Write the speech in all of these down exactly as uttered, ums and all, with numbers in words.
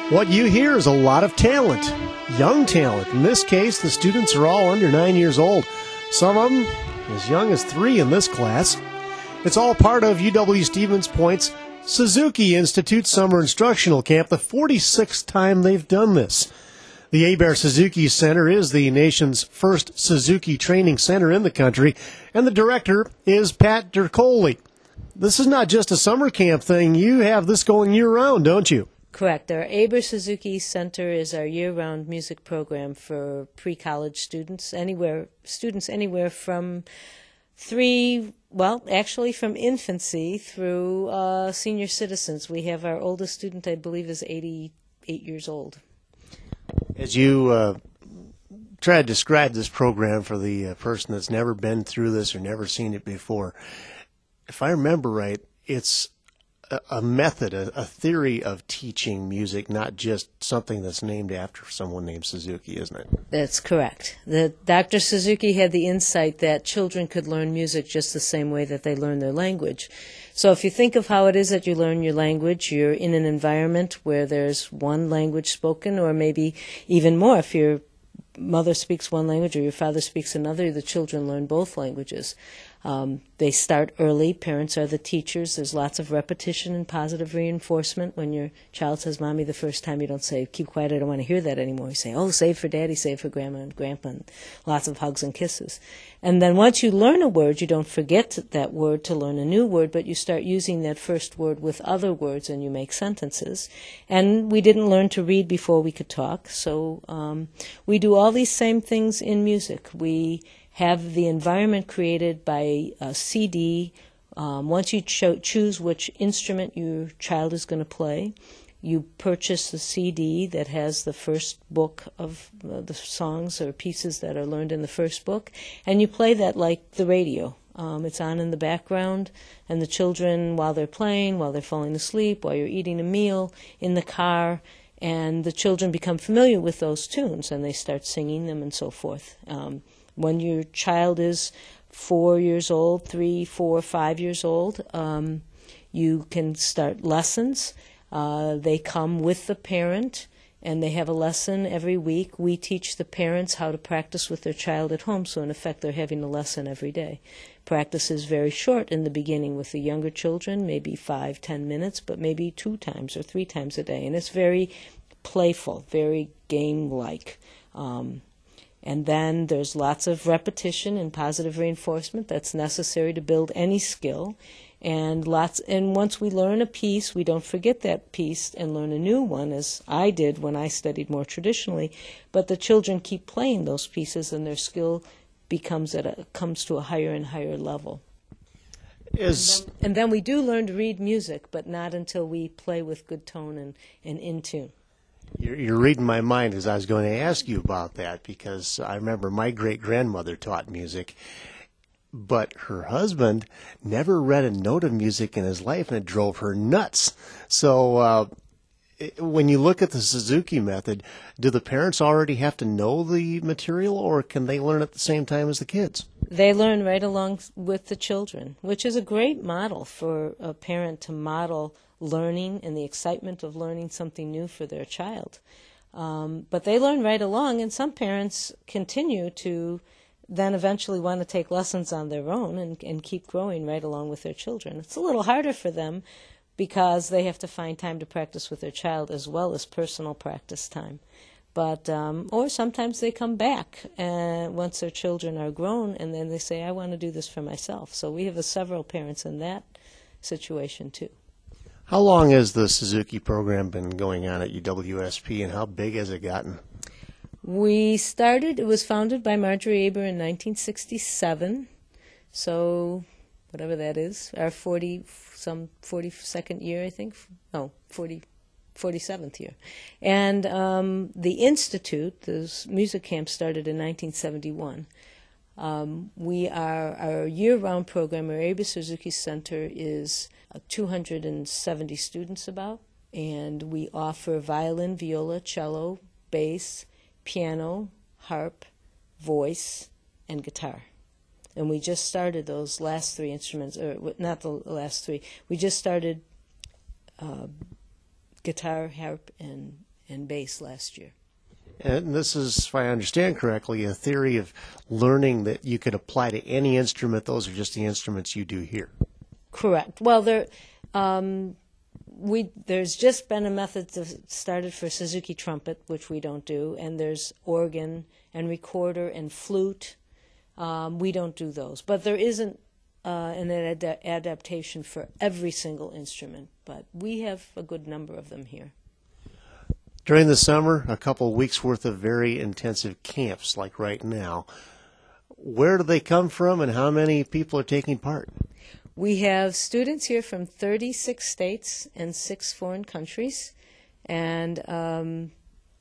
What you hear is a lot of talent, young talent. In this case, the students are all under nine years old. Some of them as young as three in this class. It's all part of U W-Stevens Point's Suzuki Institute Summer Instructional Camp, the forty-sixth time they've done this. The Hebert Suzuki Center is the nation's first Suzuki training center in the country, and the director is Pat Dercoli. This is not just a summer camp thing. You have this going year-round, don't you? Correct. Our Hebert Suzuki Center is our year-round music program for pre-college students, anywhere students anywhere from three, well, actually from infancy through uh, senior citizens. We have our oldest student, I believe, is eighty-eight years old. As you uh, try to describe this program for the uh, person that's never been through this or never seen it before, if I remember right, it's a method, a, a theory of teaching music, not just something that's named after someone named Suzuki, isn't it? That's correct. The, Doctor Suzuki had the insight that children could learn music just the same way that they learn their language. So if you think of how it is that you learn your language, you're in an environment where there's one language spoken, or maybe even more. If your mother speaks one language or your father speaks another, the children learn both languages. Um, they start early. Parents are the teachers. There's lots of repetition and positive reinforcement. When your child says, Mommy, the first time, you don't say, keep quiet, I don't want to hear that anymore. You say, oh, save for Daddy, save for Grandma and Grandpa, and lots of hugs and kisses. And then once you learn a word, you don't forget that word to learn a new word, but you start using that first word with other words and you make sentences. And we didn't learn to read before we could talk, so um, we do all these same things in music. We have the environment created by a C D. Um, once you cho- choose which instrument your child is going to play, you purchase the C D that has the first book of uh, the songs or pieces that are learned in the first book, and you play that like the radio. Um, it's on in the background, and the children, while they're playing, while they're falling asleep, while you're eating a meal, in the car, and the children become familiar with those tunes, and they start singing them and so forth. Um, When your child is four years old, three, four, five years old, um, you can start lessons. Uh, they come with the parent, and they have a lesson every week. We teach the parents how to practice with their child at home, so in effect they're having a lesson every day. Practice is very short in the beginning with the younger children, maybe five, ten minutes, but maybe two times or three times a day. And it's very playful, very game-like. Um, And then there's lots of repetition and positive reinforcement that's necessary to build any skill. And lots. And once we learn a piece, we don't forget that piece and learn a new one, as I did when I studied more traditionally. But the children keep playing those pieces, and their skill becomes at a, comes to a higher and higher level. Is and, then, and then we do learn to read music, but not until we play with good tone and, and in tune. You're, you're reading my mind, as I was going to ask you about that, because I remember my great-grandmother taught music, but her husband never read a note of music in his life, and it drove her nuts. So uh, it, when you look at the Suzuki method, do the parents already have to know the material, or can they learn at the same time as the kids? They learn right along with the children, which is a great model for a parent to model learning and the excitement of learning something new for their child. Um, but they learn right along, and some parents continue to then eventually want to take lessons on their own and, and keep growing right along with their children. It's a little harder for them because they have to find time to practice with their child as well as personal practice time. But um, or sometimes they come back uh, once their children are grown, and then they say, I want to do this for myself. So we have a, several parents in that situation too. How long has the Suzuki program been going on at U W S P, and how big has it gotten? We started, it was founded by Marjorie Hebert in nineteen sixty-seven, so whatever that is, our forty, some forty-second year, I think, no, forty, forty-seventh year. And um, the Institute, the music camp, started in nineteen seventy-one. Um, we are, our year-round program, our Hebert Suzuki Center, is uh, two hundred seventy students about, and we offer violin, viola, cello, bass, piano, harp, voice, and guitar. And we just started those last three instruments, or not the last three, we just started uh, guitar, harp, and, and bass last year. And this is, if I understand correctly, a theory of learning that you could apply to any instrument. Those are just the instruments you do here. Correct. Well, there, um, we there's just been a method to, started for Suzuki trumpet, which we don't do, and there's organ and recorder and flute. Um, we don't do those, but there isn't uh, an ad- adaptation for every single instrument. But we have a good number of them here. During the summer, a couple of weeks worth of very intensive camps, like right now. Where do they come from, and how many people are taking part? We have students here from thirty-six states and six foreign countries, and um,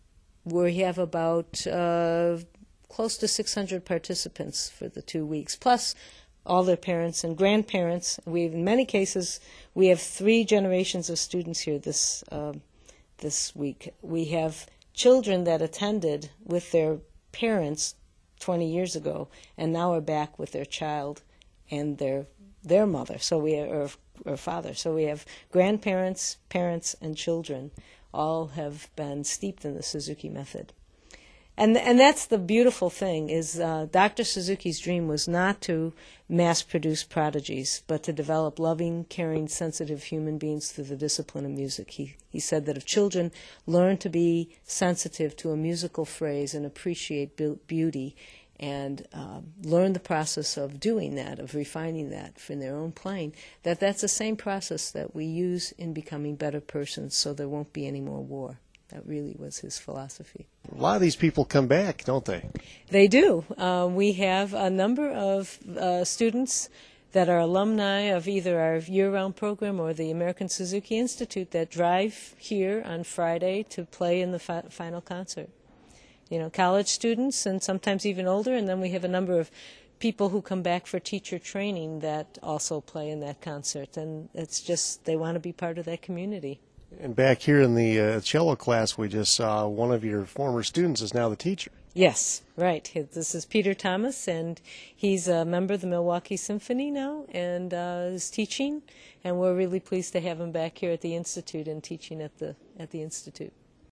we have about uh, close to six hundred participants for the two weeks, plus all their parents and grandparents. We, in many cases, we have three generations of students here this uh, this week. We have children that attended with their parents twenty years ago, and now are back with their child and their their mother, so we or, or father. So we have grandparents, parents, and children all have been steeped in the Suzuki method. And and that's the beautiful thing, is uh, Doctor Suzuki's dream was not to mass-produce prodigies, but to develop loving, caring, sensitive human beings through the discipline of music. He, he said that if children learn to be sensitive to a musical phrase and appreciate be- beauty and uh, learn the process of doing that, of refining that in their own playing, that that's the same process that we use in becoming better persons, so there won't be any more war. That really was his philosophy. A lot of these people come back, don't they? They do. Uh, we have a number of uh, students that are alumni of either our year-round program or the American Suzuki Institute that drive here on Friday to play in the fi- final concert. You know, college students and sometimes even older, and then we have a number of people who come back for teacher training that also play in that concert, and it's just they want to be part of that community. And back here in the uh, cello class we just saw, one of your former students is now the teacher. Yes, right. This is Peter Thomas, and he's a member of the Milwaukee Symphony now and uh, is teaching, and we're really pleased to have him back here at the Institute and teaching at the at the Institute.